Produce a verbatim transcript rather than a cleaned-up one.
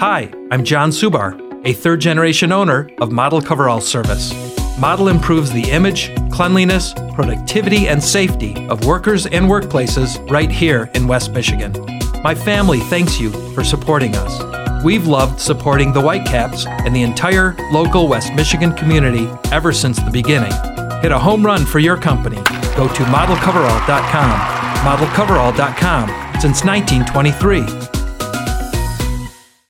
Hi, I'm John Subar, a third-generation owner of Model Coverall Service. Model improves the image, cleanliness, productivity, and safety of workers and workplaces right here in West Michigan. My family thanks you for supporting us. We've loved supporting the Whitecaps and the entire local West Michigan community ever since the beginning. Hit a home run for your company. Go to model coverall dot com. model coverall dot com since nineteen twenty-three.